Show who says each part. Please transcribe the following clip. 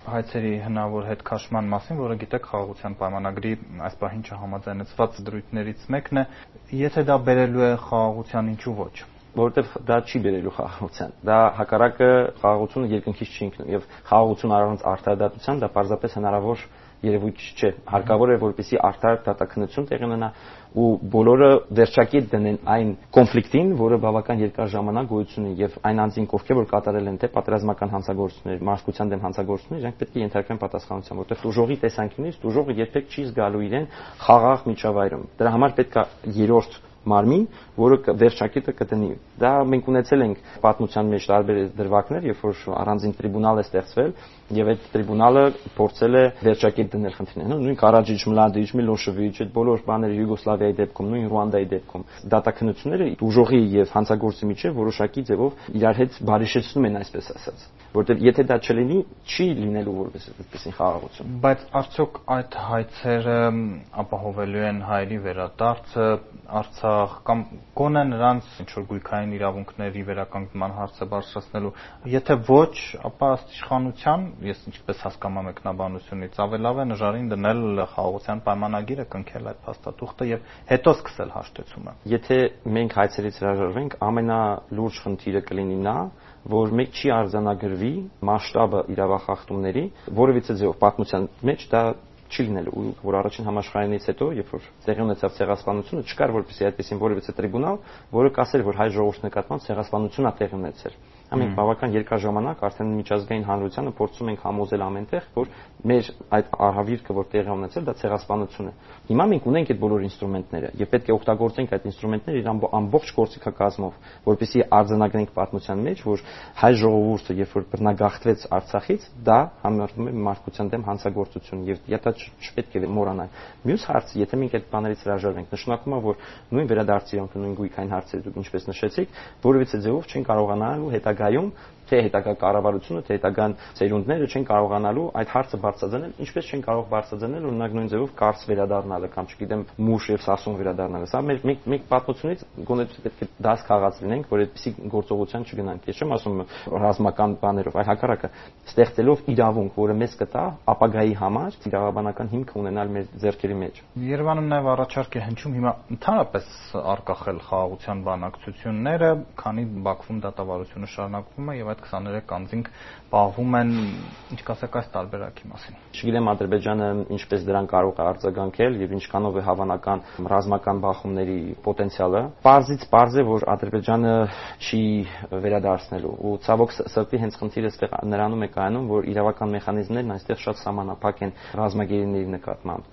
Speaker 1: հայցերի հնարավոր հետ քաշման մասին, որը գիտեք խաղաղության պայմանագրի այս պահին չհամաձայնեցված դրույթներից մեկն է, եթե դա բերելու է խաղաղության, ինչու ոչ։
Speaker 2: Որովհետև դա չի բերելու խաղաղության։ Դա հակառակը խաղաղությունը երկնքից չի ընկնում եւ խաղաղություն առանց արդարադատության դա պարզապես հնարավոր երևույթ չէ։ Հարկավոր է որպեսզի արդար դատաքննություն տեղի ունենա ու բոլորը վերջակետ դնեն այն կոնֆլիկտին, որը բավական երկար ժամանակ գոյություն ունի եւ այն անձինք, ովքեր որ կատարել են թե պատերազմական հանցագործություններ, մարդկության դեմ հանցագործություններ, իրենք պետք է ենթարկվեն պատասխանատվության, որովհետեւ ուժողի տեսանկյունից ուժողը երբեք չի զգալու իրեն խաղաղ միջավայրում։ Դրա համար պետք է երրորդ մարմին, որը վերջակետը կդնի։ Դա մենք ունեցել ենք պատմության մեջ տարբեր դրվագներ, երբ որ առանձին տրիբունալ է ստեղծվել եւ այդ տրիբունալը փորձել է վերջակետ դնել խնդիրները։ Նույն Կարաջիչ, Մլադիչ, Միլոշևիչ, այդ բոլոր բաները Յուգոսլավիայի դեպքում, նույն Ռուանդայի դեպքում դատաքննությունները ուժողի եւ հանցագործի միջեւ որոշակի ձևով իրար հետ բարիշեցնում են, այսպես ասած։ Որտեղ եթե դա չլինի, չի լինելու որպեսզի խաղաղություն։
Speaker 1: Բայց արդյոք այդ հայցերը ապահովելու են հայերի վերադարձը Արցախ կամ գոնե նրանց ինչ որ գույքային իրավունքների վերականգնման հարցը բարձրացնելու, եթե ոչ, ապա ըստ իշխանության, ես ինչպես հասկանում եմ մեկնաբանությունից, ավելավ է նժարին դնել խաղաղության պայմանագիրը, կնքել այդ փաստաթուղթը եւ հետո սկսել հաշտեցումը։
Speaker 2: Եթե մենք հայցերից հրաժարվենք, ամենալուրջ խնդիրը կլինի նա, որ մեկ չի արձանագրվի մասշտաբը իրավախախտումների, որևիցե ձեւով պատմության մեջ դա չի լինելու, որ առաջին համաշխարհայինից հետո, երբ որ տեղի ունեցավ ցեղասպանությունը, չկար որպեսզի այդպեսին որևիցե տրիբունալ, որը կասեր, որ հայ ժողովրդի նկատմամբ ցեղասպանություն է տեղի ունեցել։ Մենք բավական երկար ժամանակ արդեն միջազգային հանրությանը փորձում ենք համոզել ամենտեղ, որ մեր այդ արհավիրքը, որ տեղի ունեցել, դա ցեղասպանություն է։ Հիմա մենք ունենք այդ բոլոր ինստրումենտները եւ պետք է օգտագործենք այդ ինստրումենտները իր ամբողջ գործիքակազմով, որպեսզի արձանագրենք պատմության մեջ, որ հայ ժողովուրդը, երբ որ բռնագաղթվեց Արցախից, դա համարվում է մարդկության դեմ հանցագործություն եւ դա չպետք է մոռանալ։ Մյուս հարցը, եթե մենք այդ բաներից հրաժարվենք, նշանակում է, որ նույն վերադարձիոնքը, նույն գույքային հարցերը դուք ինչպես նշեցիք, որևիցե ձևով չեն կարողանալու հետագայում թե հետագա կառավարությունը, թե հետագան ծերունդները չեն կարողանալու այդ հարցը բարձրացնել, ինչպես չեն կարող բարձրացնել օրինակ նույն ձևով Կարս վերադառնալը կամ չգիտեմ Մուշ եւ Սասուն վերադառնալը։ Սա մենք պատմությունից գոնե պետք է դաս քաղած լինենք, որ այդպիսի գործողության չգնանք։ Ես չեմ ասում ռազմական բաներով, այլ հակառակը ստեղծելով իրավունք, որը մեզ կտա ապագայի համար իրավաբանական հիմք ունենալ մեր ձեռքերի մեջ։
Speaker 1: Երևանում նաեւ առաջարկ է հնչում հիմա ընդհանրապես արկախել խաղաղության բանակցությունները, քանի Բաքվում դատավարությունը շարունակվում է եւ 23 անձինք պահվում են, ինչ կասեք այս տարբերակի մասին։
Speaker 2: Չգիտեմ Ադրբեջանը ինչպես դրան կարող է արձագանքել եւ ինչքանով է հավանական ռազմական բախումների պոտենցիալը։ Պարզից պարզ է, որ Ադրբեջանը չի վերադարձնելու ու ցավոք սրտի հենց խնդիրը այստեղ նրանում է կայանում, որ իրավական մեխանիզմներն այստեղ շատ սահմանափակ են ռազմագերիների նկատմամբ։